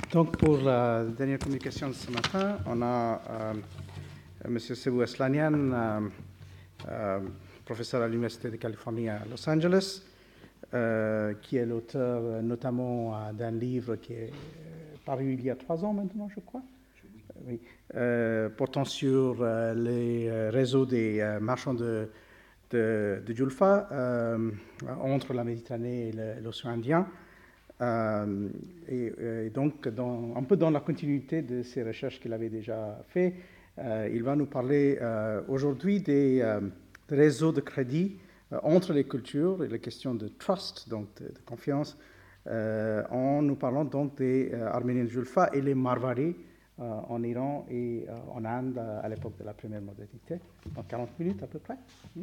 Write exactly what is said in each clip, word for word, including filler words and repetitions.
Donc, pour la dernière communication de ce matin, on a euh, M. Sebou Aslanian, euh, euh, professeur à l'Université de Californie à Los Angeles, euh, qui est l'auteur euh, notamment euh, d'un livre qui est euh, paru il y a trois ans maintenant, je crois, oui, euh, portant sur euh, les euh, réseaux des euh, marchands de, de, de Julfa euh, entre la Méditerranée et l'océan Indien. Euh, et, et donc, dans, un peu dans la continuité de ces recherches qu'il avait déjà fait, euh, il va nous parler euh, aujourd'hui des, euh, des réseaux de crédit euh, entre les cultures et les questions de trust, donc de, de confiance, euh, en nous parlant donc des euh, Arméniens de Julfa et les Marwaris euh, en Iran et euh, en Inde euh, à l'époque de la première modernité. Dans quarante minutes à peu près. Hmm?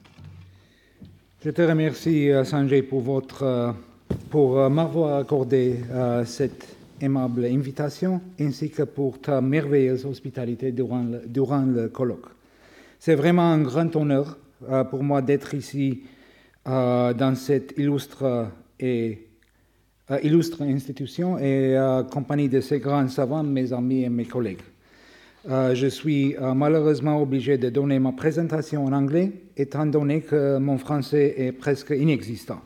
Je te remercie, Sanjay, pour votre euh, pour euh, m'avoir accordé euh, cette aimable invitation, ainsi que pour ta merveilleuse hospitalité durant le, durant le colloque. C'est vraiment un grand honneur euh, pour moi d'être ici euh, dans cette illustre, et, euh, illustre institution et euh, compagnie de ces grands savants, mes amis et mes collègues. Euh, je suis euh, malheureusement obligé de donner ma présentation en anglais, étant donné que mon français est presque inexistant.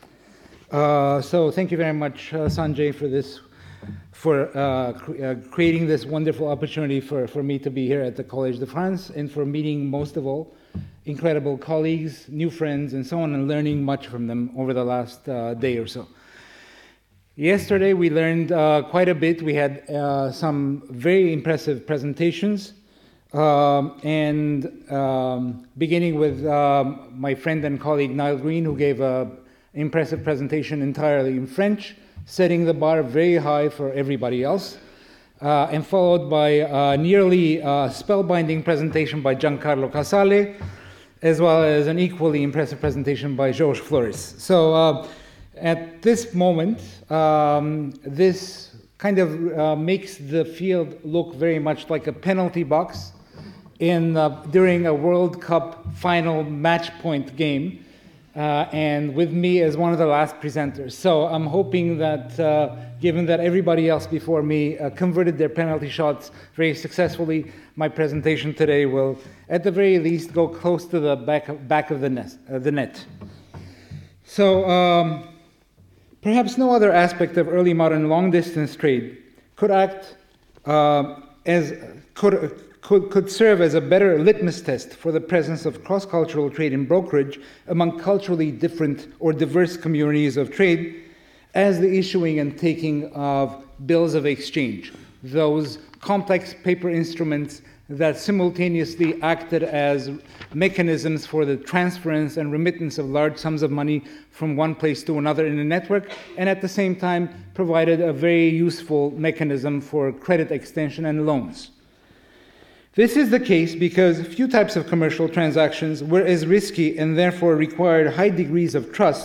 Uh, so thank you very much, uh, Sanjay, for this, for uh, cr- uh, creating this wonderful opportunity for, for me to be here at the Collège de France, and for meeting, most of all, incredible colleagues, new friends, and so on, and learning much from them over the last uh, day or so. Yesterday, we learned uh, quite a bit. We had uh, some very impressive presentations, um, and um, beginning with um, my friend and colleague Niall Green, who gave a impressive presentation entirely in French, setting the bar very high for everybody else, uh, and followed by a nearly uh, spellbinding presentation by Giancarlo Casale, as well as an equally impressive presentation by Georges Flores. So uh, at this moment, um, this kind of uh, makes the field look very much like a penalty box in uh, during a World Cup final match point game. Uh, and with me as one of the last presenters. So I'm hoping that, uh, given that everybody else before me uh, converted their penalty shots very successfully, my presentation today will, at the very least, go close to the back of, back of the, net, uh, the net. So um, perhaps no other aspect of early modern long-distance trade could act uh, as could. Could, could serve as a better litmus test for the presence of cross-cultural trade and brokerage among culturally different or diverse communities of trade as the issuing and taking of bills of exchange, those complex paper instruments that simultaneously acted as mechanisms for the transference and remittance of large sums of money from one place to another in a network, and at the same time provided a very useful mechanism for credit extension and loans. This is the case because few types of commercial transactions were as risky and therefore required high degrees of trust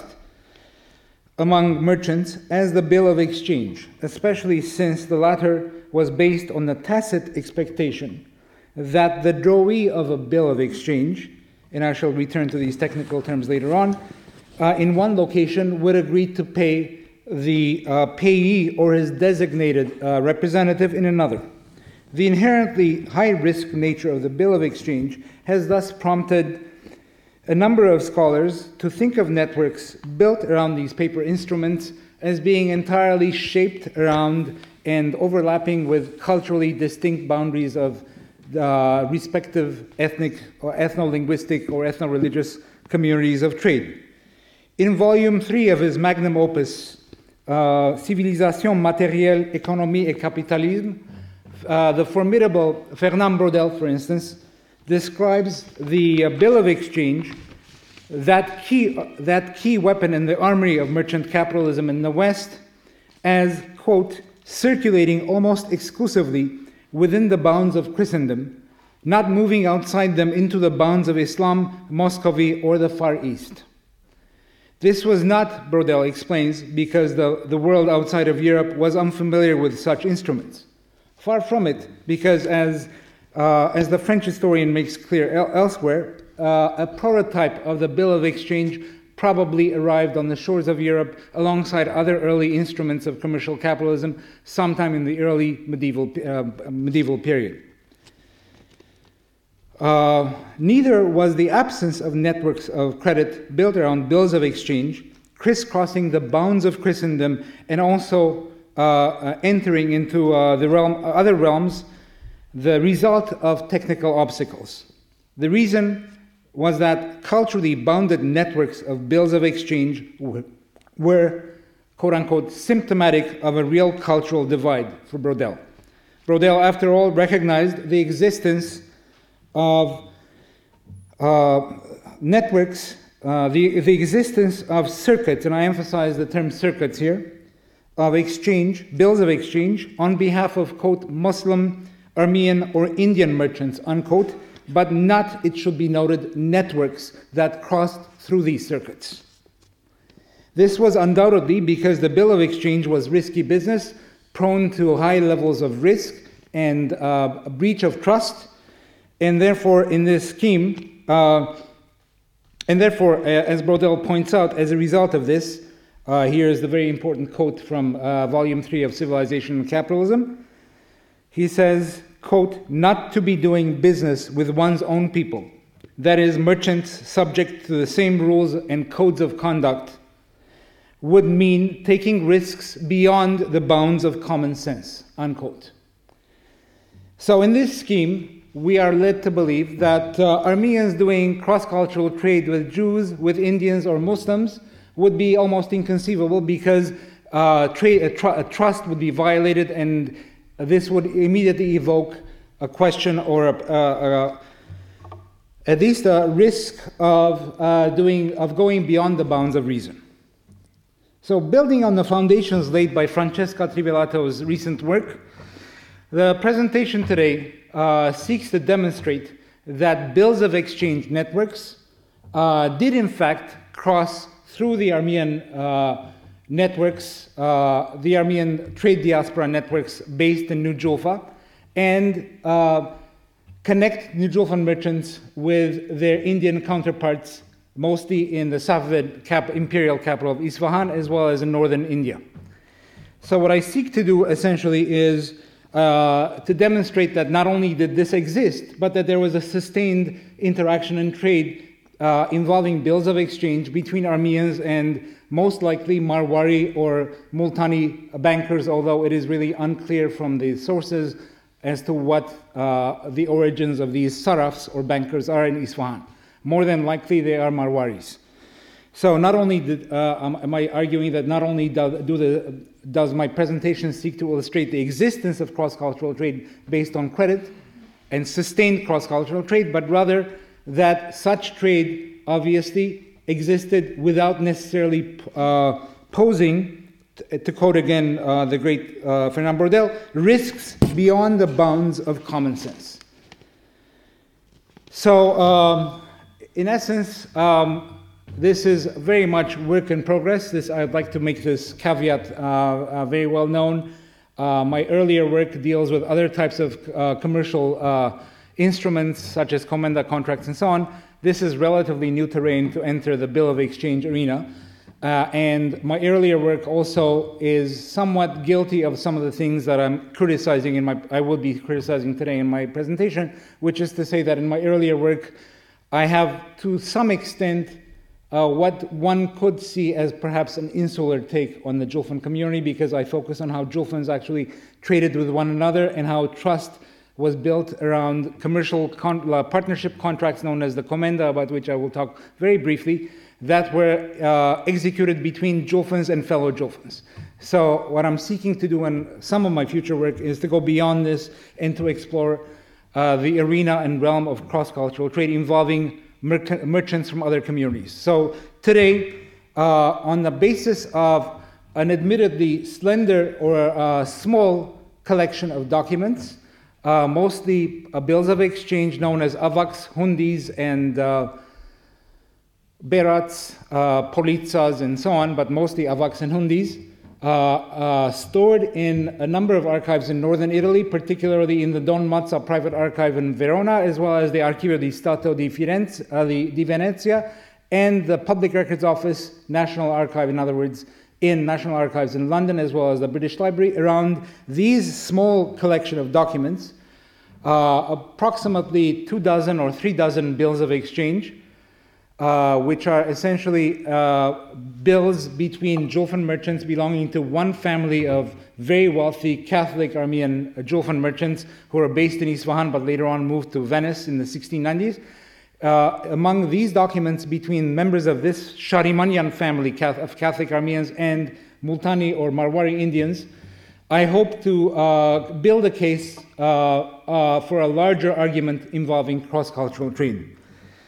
among merchants as the bill of exchange, especially since the latter was based on the tacit expectation that the drawee of a bill of exchange, and I shall return to these technical terms later on, uh, in one location would agree to pay the uh, payee or his designated uh, representative in another. The inherently high-risk nature of the bill of exchange has thus prompted a number of scholars to think of networks built around these paper instruments as being entirely shaped around and overlapping with culturally distinct boundaries of the respective ethnic or ethno-linguistic or ethno-religious communities of trade. In volume three of his magnum opus, uh, Civilisation matérielle, économie et capitalisme, Uh, the formidable Fernand Braudel, for instance, describes the uh, bill of exchange, that key, uh, that key weapon in the armory of merchant capitalism in the West, as, quote, circulating almost exclusively within the bounds of Christendom, not moving outside them into the bounds of Islam, Muscovy, or the Far East. This was not, Braudel explains, because the, the world outside of Europe was unfamiliar with such instruments. Far from it, because as, uh, as the French historian makes clear el- elsewhere, uh, a prototype of the bill of exchange probably arrived on the shores of Europe alongside other early instruments of commercial capitalism sometime in the early medieval, uh, medieval period. Uh, neither was the absence of networks of credit built around bills of exchange, crisscrossing the bounds of Christendom and also uh, uh, entering into uh, the realm, other realms, the result of technical obstacles. The reason was that culturally bounded networks of bills of exchange were, were quote-unquote, symptomatic of a real cultural divide for Braudel. Braudel, after all, recognized the existence of uh, networks, uh, the, the existence of circuits, and I emphasize the term circuits here, of exchange, bills of exchange, on behalf of, quote, Muslim, Armenian, or Indian merchants, unquote, but not, it should be noted, networks that crossed through these circuits. This was undoubtedly because the bill of exchange was risky business, prone to high levels of risk and uh, a breach of trust, and therefore in this scheme, uh, and therefore, uh, as Braudel points out, as a result of this, uh, here is the very important quote from uh, Volume three of Civilization and Capitalism. He says, quote, not to be doing business with one's own people, that is, merchants subject to the same rules and codes of conduct, would mean taking risks beyond the bounds of common sense, unquote. So in this scheme, we are led to believe that uh, Armenians doing cross-cultural trade with Jews, with Indians, or Muslims would be almost inconceivable because uh, trade, a, tr- a trust would be violated, and this would immediately evoke a question or a, a, a, at least a risk of uh, doing of going beyond the bounds of reason. So, building on the foundations laid by Francesca Trivellato's recent work, the presentation today uh, seeks to demonstrate that bills of exchange networks uh, did in fact cross through the Armenian uh, networks, uh, the Armenian trade diaspora networks based in New Julfa, and uh, connect New Julfan merchants with their Indian counterparts, mostly in the Safavid cap- imperial capital of Isfahan, as well as in northern India. So what I seek to do essentially is uh, to demonstrate that not only did this exist, but that there was a sustained interaction and trade uh, involving bills of exchange between Armenians and most likely Marwari or Multani bankers, although it is really unclear from the sources as to what uh, the origins of these sarafs or bankers are in Isfahan. More than likely, they are Marwaris. So not only did, uh, am I arguing that not only do, do the, does my presentation seek to illustrate the existence of cross-cultural trade based on credit and sustained cross-cultural trade, but rather that such trade obviously existed without necessarily uh, posing, t- to quote again uh, the great uh, Fernand Braudel, risks beyond the bounds of common sense. So, um, in essence, um, this is very much work in progress. This, I'd like to make this caveat uh, uh, very well known. Uh, my earlier work deals with other types of uh, commercial uh, instruments, such as commenda contracts and so on. This is relatively new terrain to enter the bill of exchange arena. Uh, and my earlier work also is somewhat guilty of some of the things that I'm criticizing in my, I will be criticizing today in my presentation, which is to say that in my earlier work, I have, to some extent, uh, what one could see as perhaps an insular take on the Julfan community, because I focus on how Julfans actually traded with one another and how trust was built around commercial con- uh, partnership contracts known as the commenda, about which I will talk very briefly, that were uh, executed between Julfans and fellow Julfans. So what I'm seeking to do in some of my future work is to go beyond this and to explore Uh, the arena and realm of cross-cultural trade involving mer- merchants from other communities. So today, uh, on the basis of an admittedly slender or uh, small collection of documents, uh, mostly uh, bills of exchange known as avaks, hundis, and uh, berats, uh, politsas, and so on, but mostly avaks and hundis, Uh, uh, stored in a number of archives in northern Italy, particularly in the Don Mazza private archive in Verona, as well as the Archivio di Stato di Firenze, uh, di, di Venezia, and the Public Records Office, National Archive, in other words, in National Archives in London, as well as the British Library, around these small collection of documents, uh, approximately two dozen or three dozen bills of exchange, uh, which are essentially uh, bills between Julfan merchants belonging to one family of very wealthy Catholic Armenian Julfan merchants who were based in Isfahan but later on moved to Venice in the sixteen nineties. Uh, among these documents between members of this Shahrimanyan family of Catholic Armenians and Multani or Marwari Indians, I hope to uh, build a case uh, uh, for a larger argument involving cross-cultural trade.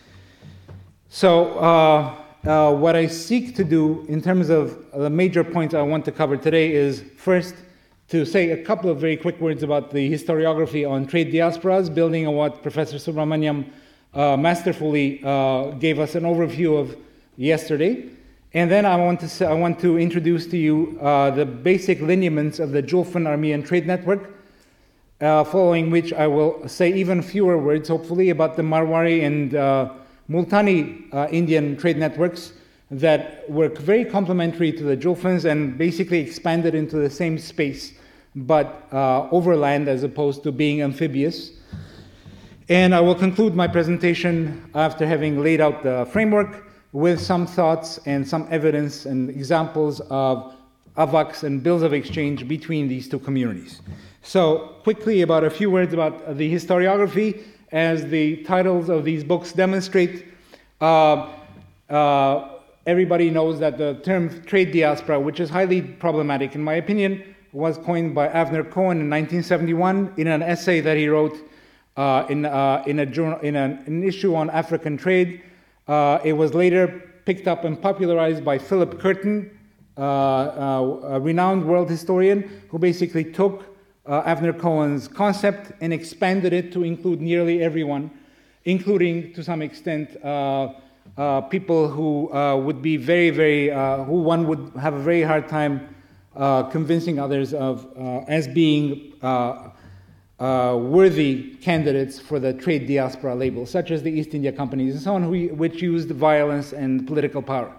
So uh, uh, what I seek to do in terms of the major points I want to cover today is first to say a couple of very quick words about the historiography on trade diasporas, building on what Professor Subramaniam uh, masterfully uh, gave us an overview of yesterday. And then I want to say, I want to introduce to you uh, the basic lineaments of the Julfan Armenian trade network, uh, following which I will say even fewer words, hopefully, about the Marwari and uh, Multani uh, Indian trade networks that were very complementary to the Julfans and basically expanded into the same space, but uh, overland as opposed to being amphibious. And I will conclude my presentation after having laid out the framework with some thoughts and some evidence and examples of avaks and bills of exchange between these two communities. So quickly about a few words about the historiography. As the titles of these books demonstrate, uh, uh, everybody knows that the term trade diaspora, which is highly problematic in my opinion, was coined by Avner Cohen in nineteen seventy-one in an essay that he wrote uh, in, uh, in, a journal, in an, an issue on African trade. Uh, it was later picked up and popularized by Philip Curtin, uh, uh, a renowned world historian, who basically took uh, Avner Cohen's concept and expanded it to include nearly everyone, including, to some extent, uh, uh, people who uh, would be very, very, uh, who one would have a very hard time uh, convincing others of uh, as being uh, Uh, worthy candidates for the trade diaspora label, such as the East India companies and so on, who, which used violence and political power.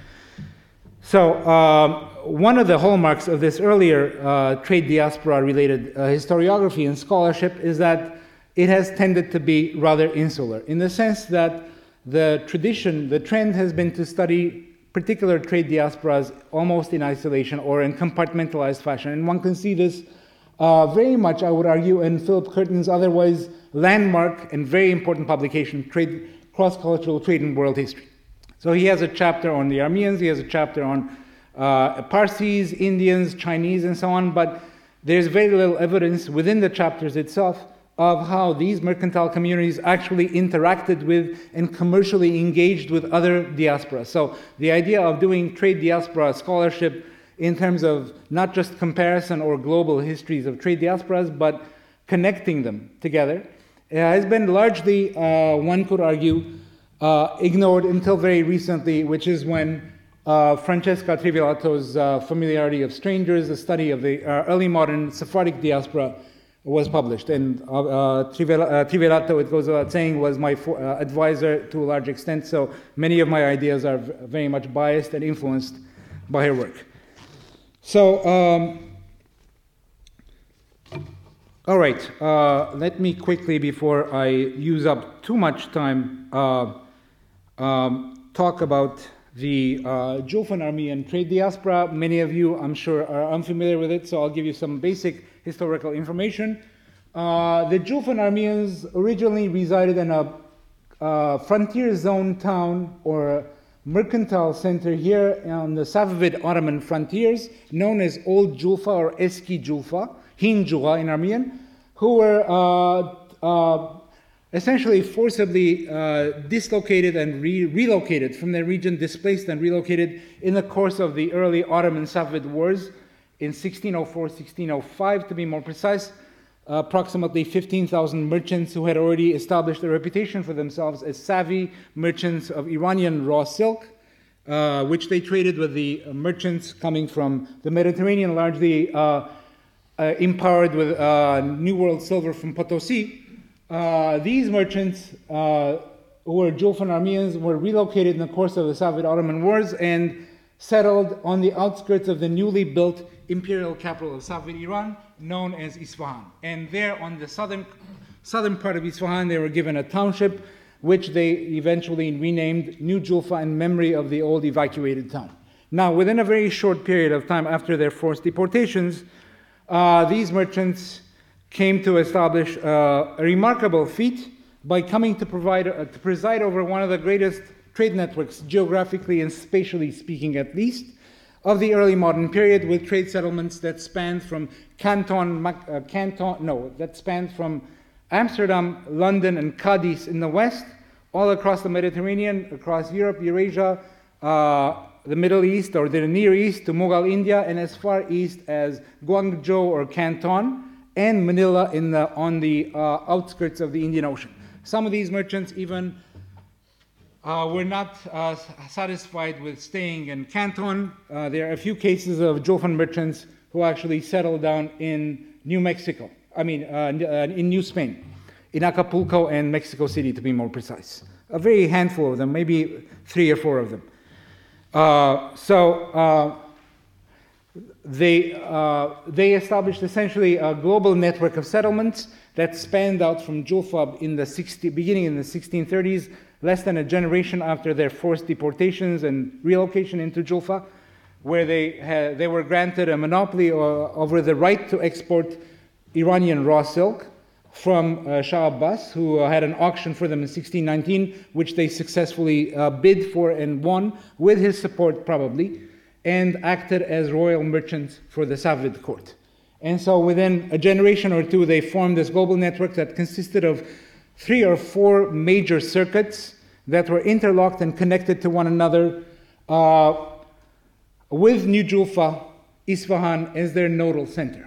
So um, one of the hallmarks of this earlier uh, trade diaspora-related uh, historiography and scholarship is that it has tended to be rather insular, in the sense that the tradition, the trend has been to study particular trade diasporas almost in isolation or in compartmentalized fashion, and one can see this Uh, very much, I would argue, in Philip Curtin's otherwise landmark and very important publication, Trade, Cross-Cultural Trade in World History. So he has a chapter on the Armenians, he has a chapter on uh, Parsis, Indians, Chinese, and so on, but there's very little evidence within the chapters itself of how these mercantile communities actually interacted with and commercially engaged with other diasporas. So the idea of doing trade diaspora scholarship in terms of not just comparison or global histories of trade diasporas, but connecting them together, uh, has been largely, uh, one could argue, uh, ignored until very recently, which is when uh, Francesca Trivelato's uh, Familiarity of Strangers, a study of the uh, early modern Sephardic diaspora, was published. And uh, uh, Trivelato, it goes without saying, was my for, uh, advisor to a large extent, so many of my ideas are v- very much biased and influenced by her work. So, um, all right, uh, let me quickly, before I use up too much time, uh, um, talk about the uh, Julfan Armenian trade diaspora. Many of you, I'm sure, are unfamiliar with it, so I'll give you some basic historical information. Uh, the Julfan Armenians originally resided in a uh, frontier zone town or mercantile center here on the Safavid Ottoman frontiers, known as Old Julfa or Eski Julfa, Hin Julfa in Armenian, who were uh, uh, essentially forcibly uh, dislocated and re- relocated from their region, displaced and relocated in the course of the early Ottoman Safavid wars in sixteen oh four, sixteen oh five to be more precise. Uh, approximately fifteen thousand merchants who had already established a reputation for themselves as savvy merchants of Iranian raw silk, uh, which they traded with the uh, merchants coming from the Mediterranean, largely uh, uh, empowered with uh, New World silver from Potosi. Uh, these merchants uh, who were Julfan Armenians, were relocated in the course of the Safavid-Ottoman Wars and settled on the outskirts of the newly built imperial capital of Safavid Iran, known as Isfahan. And there on the southern, southern part of Isfahan, they were given a township, which they eventually renamed New Julfa in memory of the old evacuated town. Now, within a very short period of time after their forced deportations, uh, these merchants came to establish uh, a remarkable feat by coming to, provide, uh, to preside over one of the greatest trade networks, geographically and spatially speaking at least, of the early modern period, with trade settlements that spanned from Canton, uh, Canton, no, that spanned from Amsterdam, London, and Cadiz in the west, all across the Mediterranean, across Europe, Eurasia, uh, the Middle East or the Near East, to Mughal India, and as far east as Guangzhou or Canton, and Manila in the, on the uh, outskirts of the Indian Ocean. Some of these merchants even uh, were not uh, satisfied with staying in Canton. Uh, there are a few cases of Julfan merchants who actually settled down in New Mexico, I mean, uh, in New Spain, in Acapulco and Mexico City, to be more precise. A very handful of them, maybe three or four of them. Uh, so uh, they, uh, they established essentially a global network of settlements that spanned out from Julfa in the sixty, beginning in the sixteen thirties, less than a generation after their forced deportations and relocation into Julfa, where they, had, they were granted a monopoly over the right to export Iranian raw silk from uh, Shah Abbas, who uh, had an auction for them in sixteen nineteen, which they successfully uh, bid for and won, with his support probably, and acted as royal merchants for the Safavid court. And so within a generation or two, they formed this global network that consisted of three or four major circuits that were interlocked and connected to one another, uh, with New Julfa, Isfahan as their nodal center.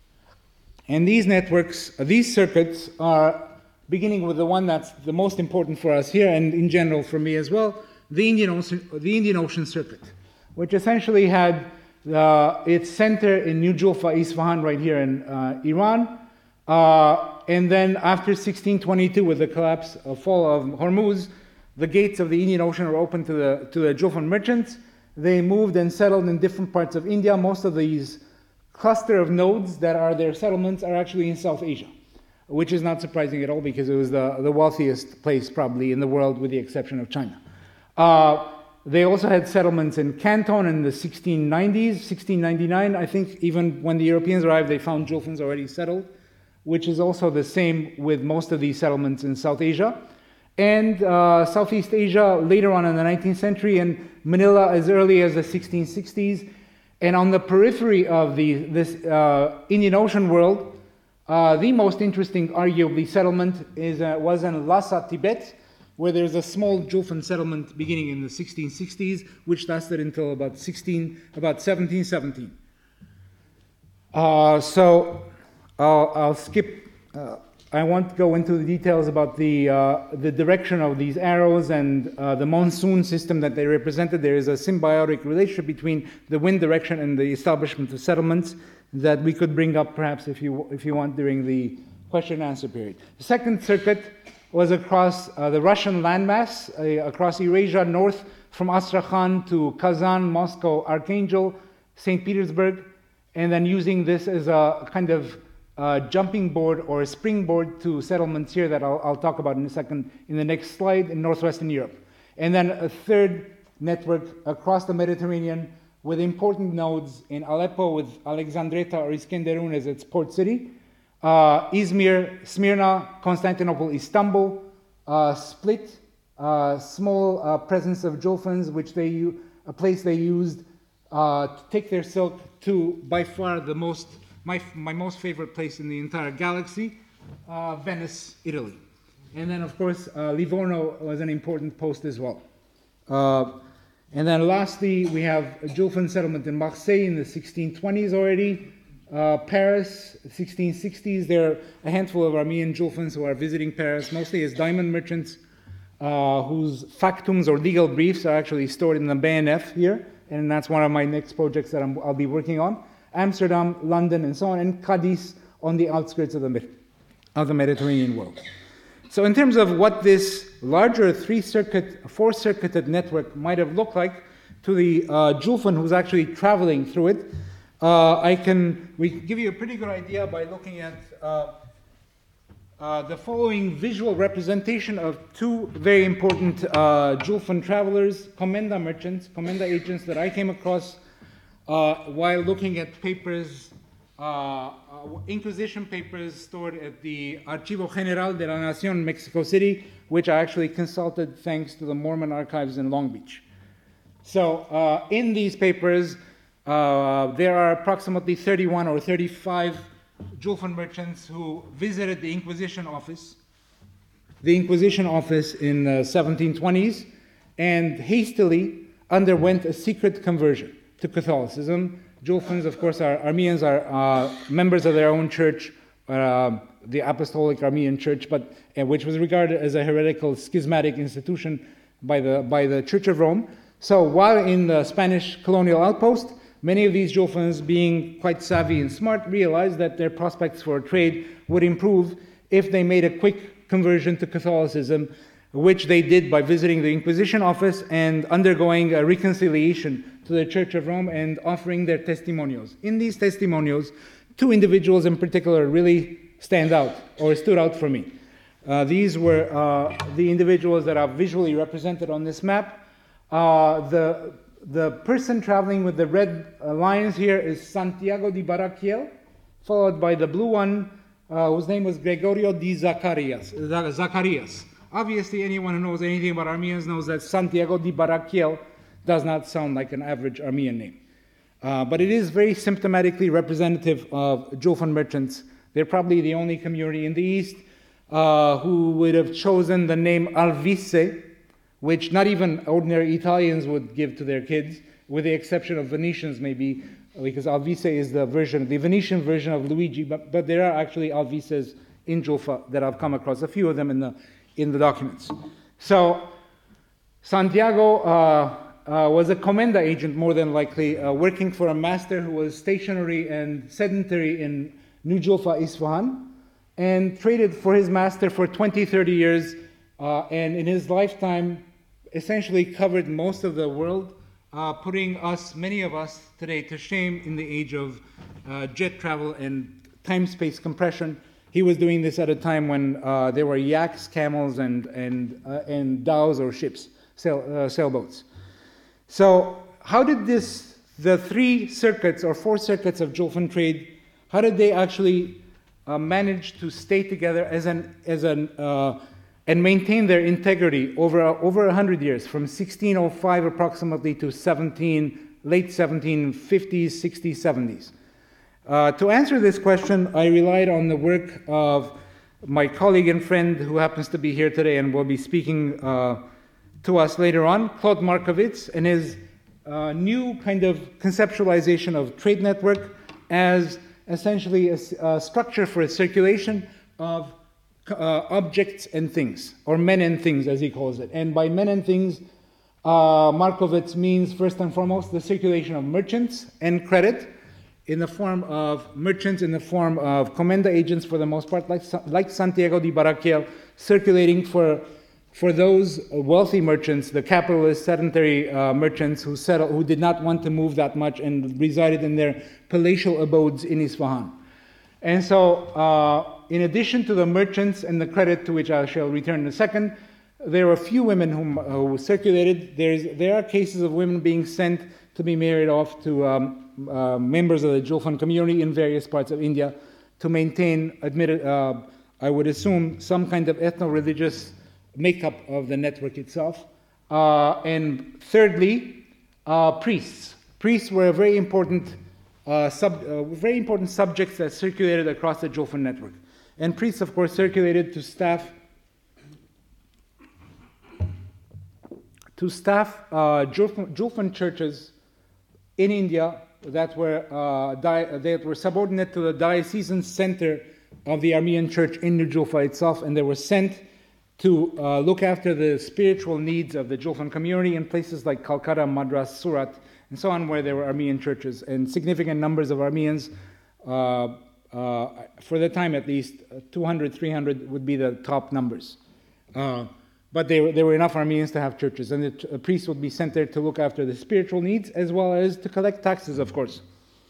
And these networks, these circuits are, beginning with the one that's the most important for us here, and in general for me as well, the Indian Ocean, the Indian Ocean Circuit, which essentially had uh, its center in New Julfa, Isfahan, right here in uh, Iran. Uh, and then after sixteen twenty-two, with the collapse, uh, fall of Hormuz, the gates of the Indian Ocean were open to the, to the Julfan merchants. They moved and settled in different parts of India. Most of these cluster of nodes that are their settlements are actually in South Asia, which is not surprising at all because it was the, the wealthiest place probably in the world with the exception of China. Uh, they also had settlements in Canton in the sixteen nineties, sixteen ninety-nine. I think even when the Europeans arrived, they found Julfans already settled, which is also the same with most of these settlements in South Asia. And uh, Southeast Asia later on in the nineteenth century, and Manila as early as the sixteen sixties. And on the periphery of the, this uh, Indian Ocean world, uh, the most interesting, arguably, settlement is, uh, was in Lhasa, Tibet, where there's a small Julfan settlement beginning in the sixteen sixties, which lasted until about sixteen, about seventeen seventeen. Uh, so I'll, I'll skip. Uh, I won't go into the details about the uh, the direction of these arrows and uh, the monsoon system that they represented. There is a symbiotic relationship between the wind direction and the establishment of settlements that we could bring up perhaps if you if you want during the question and answer period. The second circuit was across uh, the Russian landmass, uh, across Eurasia, north from Astrakhan to Kazan, Moscow, Archangel, Saint Petersburg, and then using this as a kind of Uh, jumping board or a springboard to settlements here that I'll, I'll talk about in a second in the next slide in northwestern Europe. And then a third network across the Mediterranean with important nodes in Aleppo with Alexandretta or Iskenderun as its port city, uh, Izmir, Smyrna, Constantinople, Istanbul, uh, Split, uh, small uh, presence of Julfans, which they a place they used uh, to take their silk to by far the most My, my most favorite place in the entire galaxy, uh, Venice, Italy. And then, of course, uh, Livorno was an important post as well. Uh, and then lastly, we have a Julfan settlement in Marseille in the sixteen twenties already. Uh, Paris, sixteen sixties. There are a handful of Armenian Julfans who are visiting Paris, mostly as diamond merchants, uh, whose factums or legal briefs are actually stored in the B N F here. And that's one of my next projects that I'm, I'll be working on. Amsterdam, London, and so on, and Cadiz on the outskirts of the, of the Mediterranean world. So in terms of what this larger three-circuit, four-circuited network might have looked like to the uh, Julfan who's actually traveling through it, uh, I can we can give you a pretty good idea by looking at uh, uh, the following visual representation of two very important uh, Julfan travelers, Komenda merchants, Komenda agents that I came across uh, while looking at papers, uh, uh, Inquisition papers stored at the Archivo General de la Nación, Mexico City, which I actually consulted thanks to the Mormon archives in Long Beach. So uh, in these papers, uh, there are approximately thirty-one or thirty-five Julfan merchants who visited the Inquisition office, the Inquisition office in the seventeen twenties, and hastily underwent a secret conversion to Catholicism. Julfans, of course, are Armenians, are uh, members of their own church, uh, the Apostolic Armenian Church, but uh, which was regarded as a heretical, schismatic institution by the by the Church of Rome. So while in the Spanish colonial outpost, many of these Julfans, being quite savvy and smart, realized that their prospects for trade would improve if they made a quick conversion to Catholicism, which they did by visiting the Inquisition office and undergoing a reconciliation to the Church of Rome and offering their testimonials. In these testimonials, two individuals in particular really stand out or stood out for me. Uh, these were uh, the individuals that are visually represented on this map. Uh, the, the person traveling with the red uh, lines here is Santiago de Baraquiel, followed by the blue one, uh, whose name was Gregorio de Zacarias. Zacarias. Obviously, anyone who knows anything about Armenians knows that Santiago de Baraquiel does not sound like an average Armenian name. Uh, but it is very symptomatically representative of Julfan merchants. They're probably the only community in the East uh, who would have chosen the name Alvise, which not even ordinary Italians would give to their kids, with the exception of Venetians maybe, because Alvise is the version, the Venetian version of Luigi, but, but there are actually Alvises in Julfa that I've come across, a few of them in the, in the documents. So Santiago uh, uh, was a Komenda agent, more than likely, uh, working for a master who was stationary and sedentary in New Julfa, Isfahan, and traded for his master for twenty, thirty years, uh, and in his lifetime essentially covered most of the world, uh, putting us, many of us today, to shame in the age of uh, jet travel and time-space compression. He was doing this at a time when uh, there were yaks, camels, and and uh, and dhows or ships, sail, uh, sailboats. So how did this, the three circuits or four circuits of Julfan trade, how did they actually uh, manage to stay together as an as an uh, and maintain their integrity over over a hundred years, from sixteen oh five approximately to seventeen late seventeen fifties, sixties, seventies? Uh, to answer this question, I relied on the work of my colleague and friend who happens to be here today and will be speaking uh, to us later on, Claude Markovits, and his uh, new kind of conceptualization of trade network as essentially a, a structure for a circulation of uh, objects and things, or men and things as he calls it. And by men and things, uh, Markovits means first and foremost the circulation of merchants and credit, in the form of merchants, in the form of Komenda agents for the most part, like, like Santiago de Baraquiel, circulating for, for those wealthy merchants, the capitalist sedentary uh, merchants who, settled, who did not want to move that much and resided in their palatial abodes in Isfahan. And so, uh, in addition to the merchants and the credit, to which I shall return in a second, there were a few women whom, who circulated. There's, there are cases of women being sent to be married off to um, uh, members of the Julfan community in various parts of India to maintain, admitted, uh, I would assume, some kind of ethno-religious makeup of the network itself. Uh, and thirdly, uh, priests. Priests were a very important, uh, sub, uh, very important subjects that circulated across the Julfan network. And priests, of course, circulated to staff to staff uh, Julfan, Julfan churches in India that were uh, di- that were subordinate to the diocesan center of the Armenian Church in New Julfa itself, and they were sent to uh, look after the spiritual needs of the Julfan community in places like Calcutta, Madras, Surat, and so on, where there were Armenian churches, and significant numbers of Armenians, uh, uh, for the time at least, two hundred, three hundred would be the top numbers. Uh, but there, there were enough Armenians to have churches, and the a priest would be sent there to look after the spiritual needs as well as to collect taxes, of course,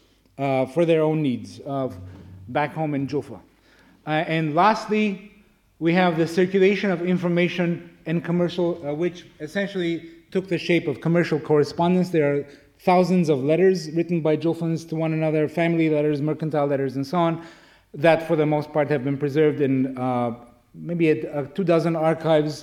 uh, for their own needs uh, back home in Juffa. Uh, and lastly, we have the circulation of information and commercial, uh, which essentially took the shape of commercial correspondence. There are thousands of letters written by Juffans to one another, family letters, mercantile letters, and so on, that for the most part have been preserved in uh, maybe a, a two dozen archives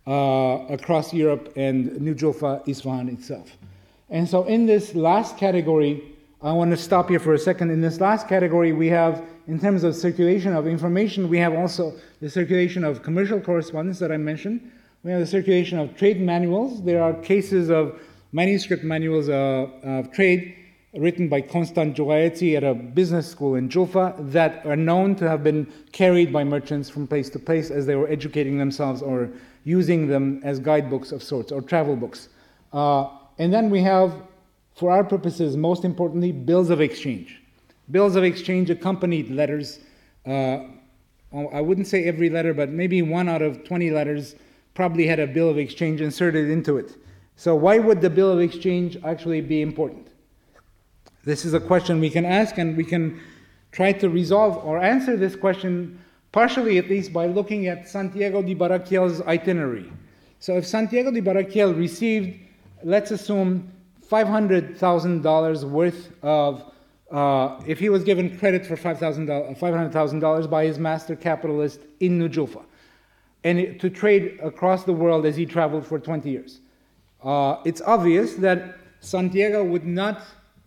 uh, across Europe and New Juffa, Isfahan itself. And so in this last category, I want to stop here for a second. In this last category, we have, in terms of circulation of information, we have also the circulation of commercial correspondence that I mentioned. We have the circulation of trade manuals. There are cases of manuscript manuals uh, of trade written by Constant Jogaetzi at a business school in Juffa that are known to have been carried by merchants from place to place as they were educating themselves or using them as guidebooks of sorts or travel books. Uh, and then we have, for our purposes, most importantly, bills of exchange. Bills of exchange accompanied letters. Uh, I wouldn't say every letter, but maybe one out of twenty letters probably had a bill of exchange inserted into it. So why would the bill of exchange actually be important? This is a question we can ask, and we can try to resolve or answer this question partially at least by looking at Santiago de Baraquiel's itinerary. So if Santiago de Baraquiel received, let's assume, five hundred thousand dollars worth of, uh, if he was given credit for five hundred thousand dollars by his master capitalist in New Juffa, and it, to trade across the world as he traveled for twenty years. Uh, it's obvious that Santiago would not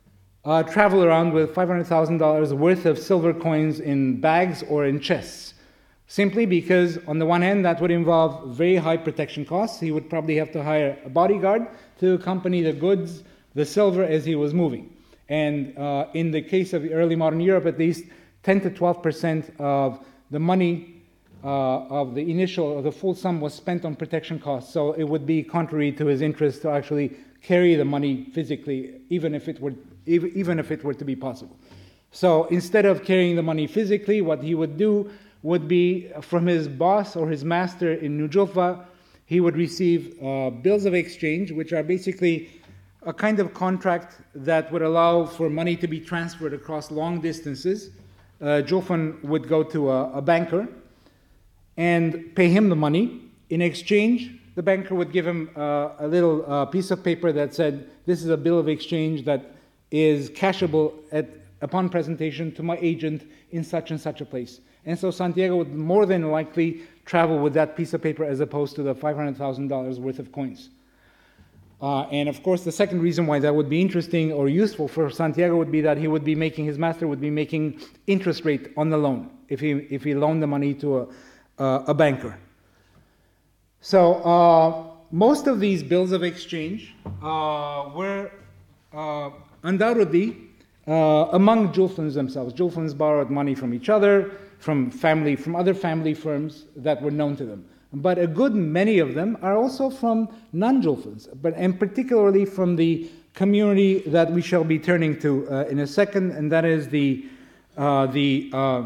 uh, travel around with five hundred thousand dollars worth of silver coins in bags or in chests, simply because, on the one hand, that would involve very high protection costs. He would probably have to hire a bodyguard to accompany the goods, the silver, as he was moving. And uh, in the case of early modern Europe, at least ten to twelve percent of the money Uh, of the initial, of the full sum was spent on protection costs, so it would be contrary to his interest to actually carry the money physically, even if it were, even if it were to be possible. So instead of carrying the money physically, what he would do would be from his boss or his master in New Juffa, he would receive uh, bills of exchange, which are basically a kind of contract that would allow for money to be transferred across long distances. Uh, Juffan would go to a, a banker and pay him the money. In exchange, the banker would give him uh, a little uh, piece of paper that said, this is a bill of exchange that is cashable at, upon presentation to my agent in such and such a place. And so Santiago would more than likely travel with that piece of paper as opposed to the five hundred thousand dollars worth of coins. Uh, and of course, the second reason why that would be interesting or useful for Santiago would be that he would be making, his master would be making interest rate on the loan if he, if he loaned the money to a Uh, a banker. So uh, most of these bills of exchange uh, were uh, undoubtedly uh, among Juffans themselves. Juffans borrowed money from each other, from family, from other family firms that were known to them. But a good many of them are also from non-Juffans, but and particularly from the community that we shall be turning to uh, in a second, and that is the uh, the uh,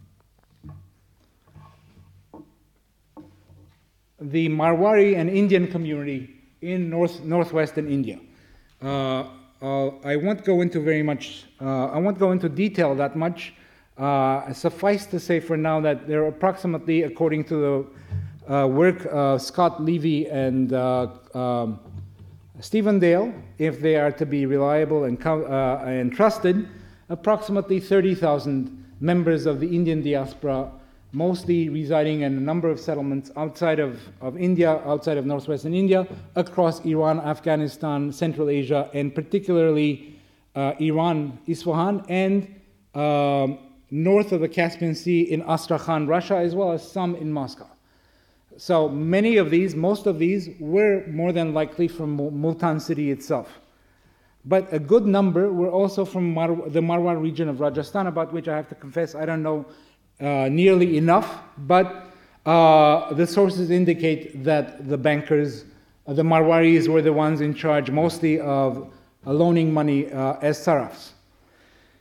the Marwari and Indian community in north northwestern India. Uh, uh, I won't go into very much, uh, I won't go into detail that much. Uh, suffice to say for now that there are approximately, according to the uh, work uh, Scott Levy and uh, um, Stephen Dale, if they are to be reliable and, uh, and trusted, approximately thirty thousand members of the Indian diaspora, mostly residing in a number of settlements outside of, of India, outside of northwestern India, across Iran, Afghanistan, Central Asia, and particularly uh, Iran, Isfahan, and uh, north of the Caspian Sea in Astrakhan, Russia, as well as some in Moscow. So many of these, most of these, were more than likely from Multan city itself. But a good number were also from Mar- the Marwar region of Rajasthan, about which I have to confess I don't know Uh, nearly enough, but uh, the sources indicate that the bankers, uh, the Marwaris, were the ones in charge mostly of uh, loaning money uh, as sarafs.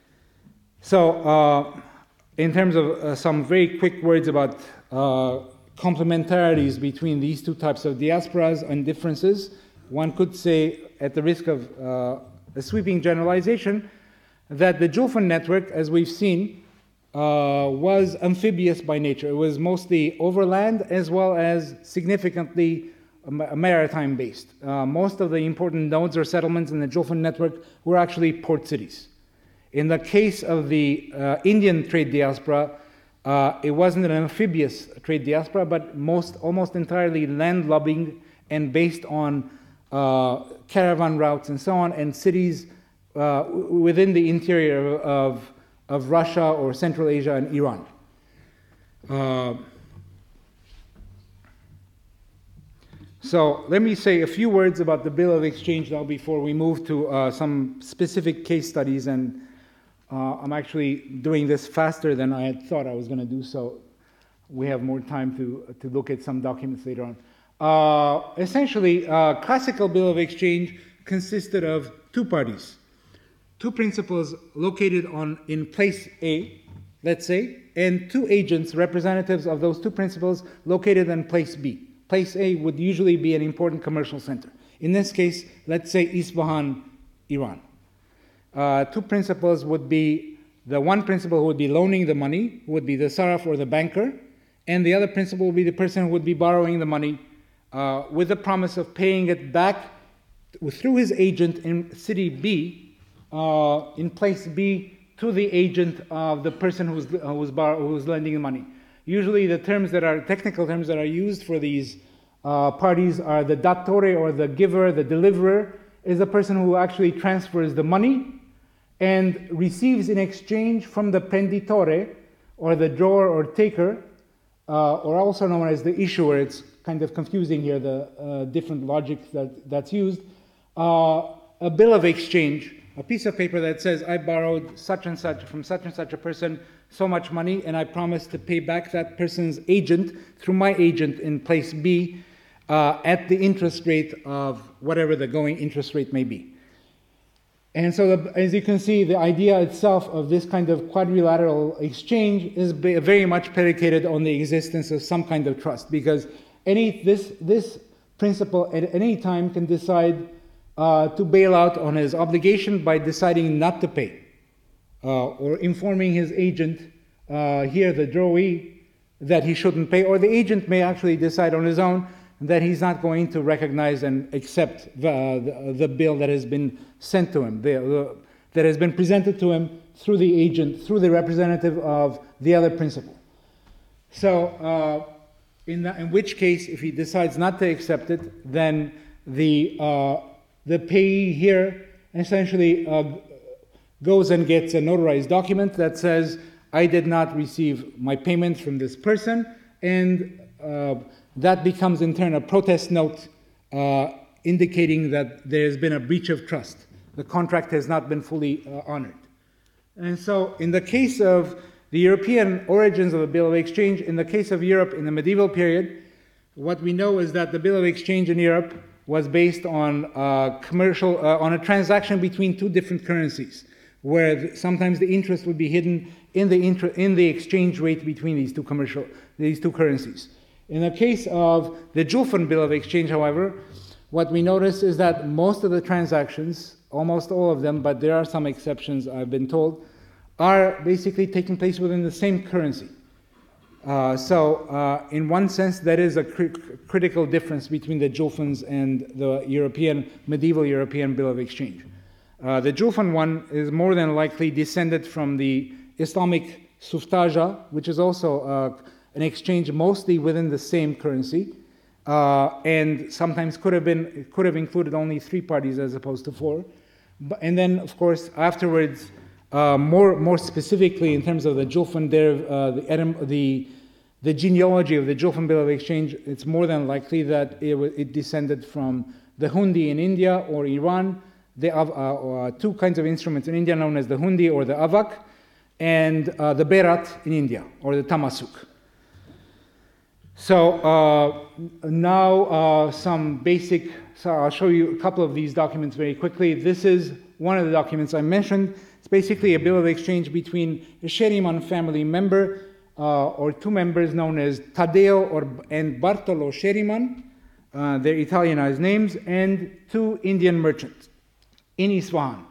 So, uh, in terms of uh, some very quick words about uh, complementarities between these two types of diasporas and differences. One could say, at the risk of uh, a sweeping generalization, that the Julfan network, as we've seen, uh, was amphibious by nature. It was mostly overland as well as significantly maritime-based. Uh, most of the important nodes or settlements in the Julfan network were actually port cities. In the case of the uh, Indian trade diaspora, uh, it wasn't an amphibious trade diaspora, but most, almost entirely land-lubbing and based on uh, caravan routes and so on, and cities uh, within the interior of, of Russia or Central Asia and Iran. Uh, So let me say a few words about the Bill of Exchange now before we move to uh, some specific case studies. And uh, I'm actually doing this faster than I had thought I was going to do, so we have more time to, to look at some documents later on. Uh, essentially, uh, classical Bill of Exchange consisted of two parties, two principals located on in place A, let's say, and two agents, representatives of those two principals, located in place B. Place A would usually be an important commercial center. In this case, let's say Isfahan, Iran. Uh, two principals would be, the one principal who would be loaning the money would be the saraf or the banker, and the other principal would be the person who would be borrowing the money uh, with the promise of paying it back through his agent in city B, uh, in place B, to the agent of the person who's, who's, bar, who's lending the money. Usually the terms that are, technical terms that are used for these uh, parties are the datore, or the giver, the deliverer, is the person who actually transfers the money and receives in exchange from the prenditore, or the drawer or taker, uh, or also known as the issuer. It's kind of confusing here, the uh, different logic that, that's used. Uh, a bill of exchange, a piece of paper that says, I borrowed such and such from such and such a person so much money, and I promise to pay back that person's agent through my agent in place B uh, at the interest rate of whatever the going interest rate may be. And so, the, as you can see, the idea itself of this kind of quadrilateral exchange is very much predicated on the existence of some kind of trust, because any this this principal at any time can decide uh, to bail out on his obligation by deciding not to pay. Uh, or informing his agent, uh, here the drawee, that he shouldn't pay, or the agent may actually decide on his own that he's not going to recognize and accept the, the, the bill that has been sent to him, the, the, that has been presented to him through the agent, through the representative of the other principal. So, uh, in, the, in which case, if he decides not to accept it, then the, uh, the payee here essentially uh, goes and gets a notarized document that says, I did not receive my payment from this person, and uh, that becomes in turn a protest note uh, indicating that there has been a breach of trust. The contract has not been fully uh, honored. And so in the case of the European origins of the Bill of Exchange, in the case of Europe in the medieval period, what we know is that the Bill of Exchange in Europe was based on uh, commercial, uh, on a transaction between two different currencies, where sometimes the interest would be hidden in the inter in the exchange rate between these two commercial these two currencies. In the case of the Julfan Bill of Exchange, however, what we notice is that most of the transactions, almost all of them, but there are some exceptions, I've been told, are basically taking place within the same currency. Uh, so, uh, in one sense, that is a cri critical difference between the Julfans and the European medieval European Bill of Exchange. Uh, the Julfan one is more than likely descended from the Islamic suftaja, which is also uh, an exchange mostly within the same currency, uh, and sometimes could have been could have included only three parties as opposed to four. But, and then, of course, afterwards, uh, more more specifically in terms of the Julfan, uh, the, the the genealogy of the Julfan Bill of Exchange, it's more than likely that it, it descended from the hundi in India or Iran. The uh, uh, two kinds of instruments in India known as the hundi or the avak, and uh, the berat in India, or the tamasuk. So uh, now uh, some basic, so I'll show you a couple of these documents very quickly. This is one of the documents I mentioned. It's basically a bill of exchange between a Sheriman family member uh, or two members known as Taddeo or, and Bartolo Sheriman, uh, their Italianized names, and two Indian merchants in Isfahan.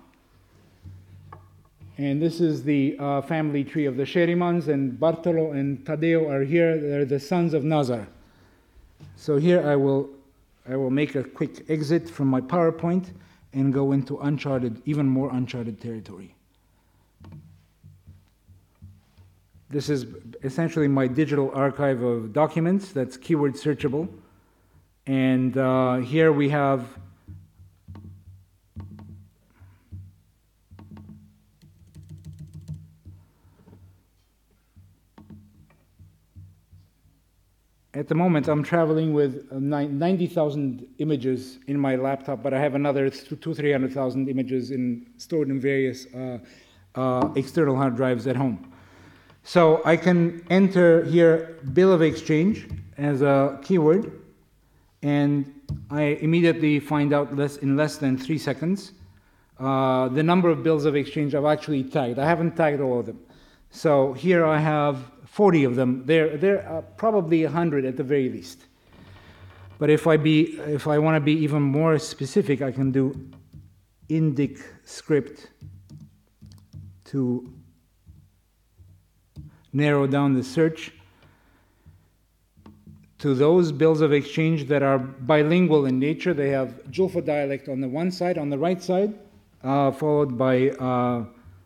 And this is the uh, family tree of the Sherimans, and Bartolo and Taddeo are here. They're the sons of Nazar. So here I will, I will make a quick exit from my PowerPoint and go into uncharted, even more uncharted territory. This is essentially my digital archive of documents that's keyword searchable. And uh, here we have at the moment I'm traveling with ninety thousand images in my laptop, but I have another two, three hundred thousand images in, stored in various uh, uh, external hard drives at home. So I can enter here bill of exchange as a keyword, and I immediately find out less in less than three seconds uh, the number of bills of exchange I've actually tagged. I haven't tagged all of them. So here I have forty of them. There, there are probably one hundred at the very least. But if I be, if I want to be even more specific, I can do indic script to narrow down the search to those bills of exchange that are bilingual in nature. They have Julfa dialect on the one side, on the right side, uh, followed by uh,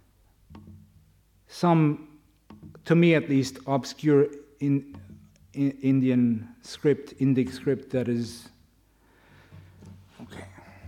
some, to me at least, obscure in, in Indian script, Indic script that is, okay.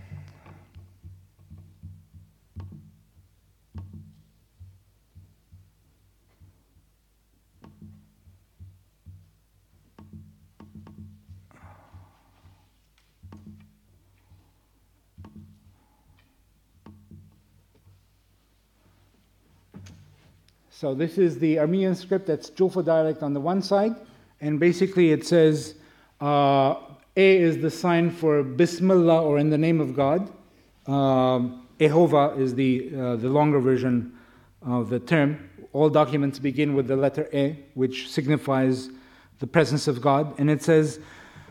So this is the Armenian script, that's Julfa dialect on the one side, and basically it says, uh, A is the sign for Bismillah, or in the name of God. Uh, Ehova is the, uh, the longer version of the term. All documents begin with the letter E, which signifies the presence of God, and it says,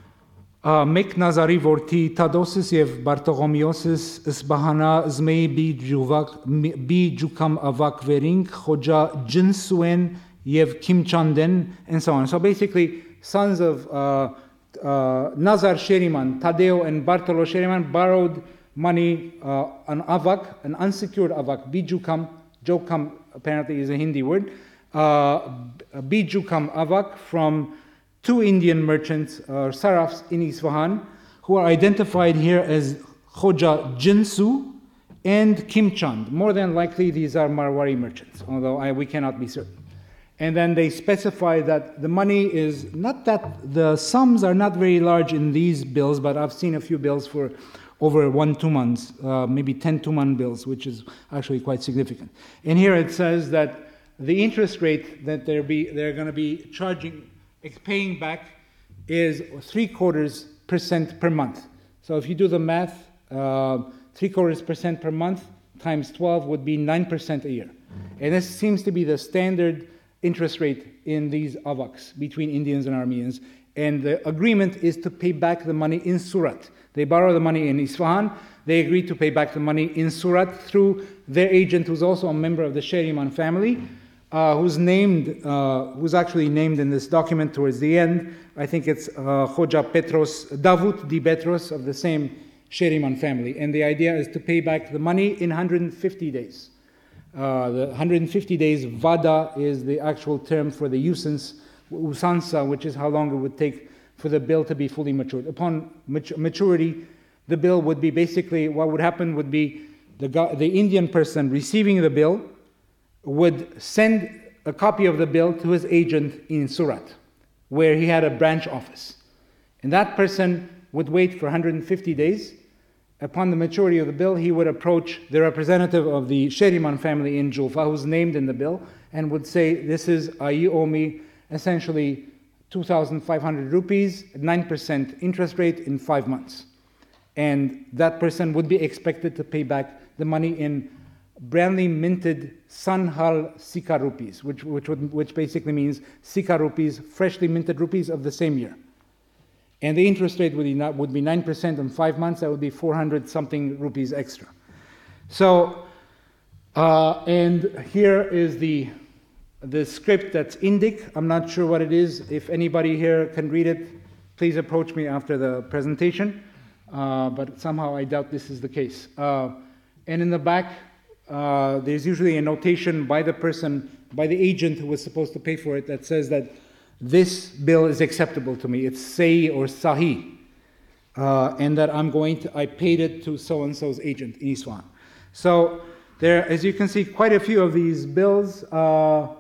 Mek Nazari vorti Tadosis yev Bartogomiosis Isbahana Zmei bi Jukam Avak Vering Khoja Jinsuen yev Kimchanden, and so on. So basically, sons of uh, uh, Nazar Sheriman, Taddeo and Bartolo Sheriman borrowed money uh, on Avak, an unsecured Avak, Bijukam, Jokam apparently is a Hindi word, uh, Bijukam Avak from two Indian merchants, or uh, sarafs in Isfahan, who are identified here as Khoja Jinsu and Kimchand. More than likely, these are Marwari merchants, although I, we cannot be certain. And then they specify that the money is not that the sums are not very large in these bills, but I've seen a few bills for over one tumans, uh, maybe ten tuman bills, which is actually quite significant. And here it says that the interest rate that they're be they're going to be charging, paying back, is three quarters percent per month. So if you do the math, uh, three quarters percent per month times twelve would be nine percent a year. And this seems to be the standard interest rate in these avaks between Indians and Armenians. And the agreement is to pay back the money in Surat. They borrow the money in Isfahan. They agree to pay back the money in Surat through their agent, who's also a member of the Sheriman family, Uh, who's named, uh, who's actually named in this document towards the end. I think it's uh, Khoja Petros, Davut Di Petros of the same Sheriman family. And the idea is to pay back the money in one hundred fifty days. Uh, the one hundred fifty days, Vada is the actual term for the usance, usansa, which is how long it would take for the bill to be fully matured. Upon mat- maturity, the bill would be basically, what would happen would be the, the Indian person receiving the bill would send a copy of the bill to his agent in Surat, where he had a branch office. And that person would wait for one hundred fifty days. Upon the maturity of the bill, he would approach the representative of the Sheriman family in Julfa, who's named in the bill, and would say, this is, uh, you owe me essentially two thousand five hundred rupees, nine percent interest rate in five months. And that person would be expected to pay back the money in brandly minted Sanhal Sika rupees, which, which, would, which basically means Sika rupees, freshly minted rupees of the same year. And the interest rate would be, not, would be nine percent in five months, that would be four hundred something rupees extra. So, uh, and here is the, the script that's Indic. I'm not sure what it is. If anybody here can read it, please approach me after the presentation. Uh, but somehow I doubt this is the case. Uh, and in the back, uh, there's usually a notation by the person, by the agent who was supposed to pay for it, that says that this bill is acceptable to me. It's Sahi or Sahi. Uh, and that I'm going to, I paid it to so-and-so's agent in Isfahan. So there, as you can see, quite a few of these bills, uh,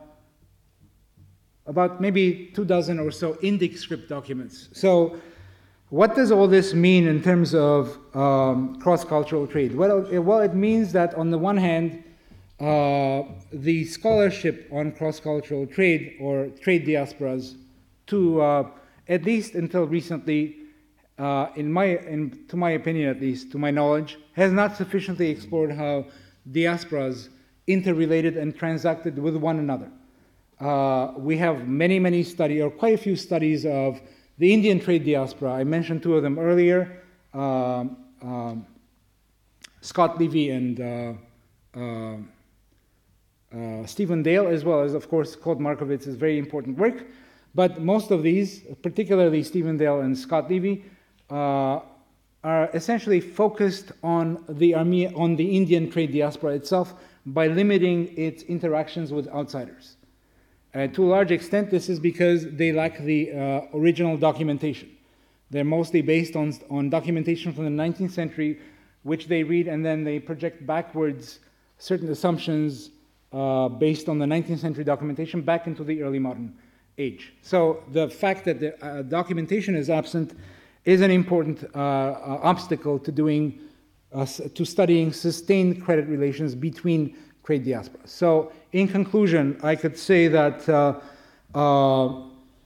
about maybe two dozen or so Indic script documents. So what does all this mean in terms of um, cross-cultural trade? Well, it, well, it means that on the one hand, uh, the scholarship on cross-cultural trade or trade diasporas, to uh, at least until recently, uh, in my, in, to my opinion at least, to my knowledge, has not sufficiently explored how diasporas interrelated and transacted with one another. Uh, we have many, many studies, or quite a few studies of the Indian trade diaspora. I mentioned two of them earlier, um, um, Scott Levy and uh, uh, uh, Stephen Dale, as well as, of course, Claude Markowitz's very important work. But most of these, particularly Stephen Dale and Scott Levy, uh, are essentially focused on the army, on the Indian trade diaspora itself by limiting its interactions with outsiders. Uh, to a large extent, this is because they lack the uh, original documentation. They're mostly based on, on documentation from the nineteenth century, which they read and then they project backwards certain assumptions uh, based on the nineteenth century documentation back into the early modern age. So the fact that the uh, documentation is absent is an important uh, uh, obstacle to doing, uh, to studying sustained credit relations between trade diaspora. So in conclusion, I could say that uh, uh,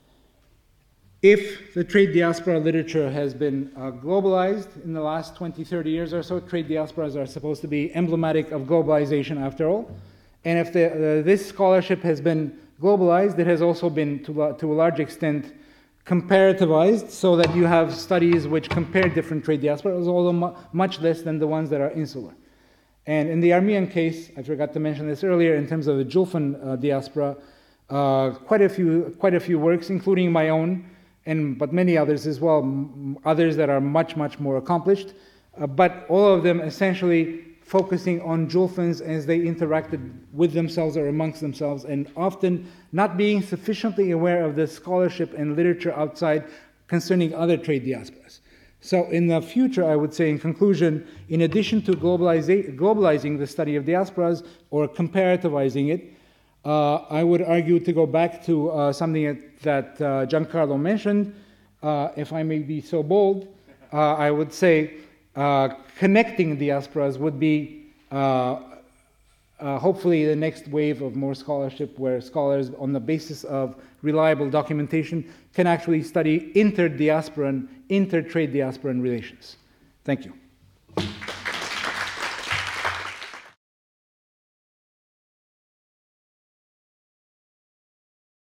if the trade diaspora literature has been uh, globalized in the last twenty, thirty years or so, trade diasporas are supposed to be emblematic of globalization after all. And if the, uh, this scholarship has been globalized, it has also been to, to a large extent comparativized, so that you have studies which compare different trade diasporas, although mu much less than the ones that are insular. And in the Armenian case, I forgot to mention this earlier, in terms of the Julfan uh, diaspora, uh, quite a few, quite a few works, including my own, and but many others as well, m others that are much, much more accomplished, uh, but all of them essentially focusing on Julfans as they interacted with themselves or amongst themselves, and often not being sufficiently aware of the scholarship and literature outside concerning other trade diasporas. So in the future, I would say in conclusion, in addition to globalizing the study of diasporas or comparativizing it, uh, I would argue to go back to uh, something that, that uh, Giancarlo mentioned. Uh, if I may be so bold, uh, I would say uh, connecting diasporas would be uh, uh, hopefully the next wave of more scholarship, where scholars on the basis of reliable documentation can actually study inter-diasporan, inter-trade diasporan relations. Thank you.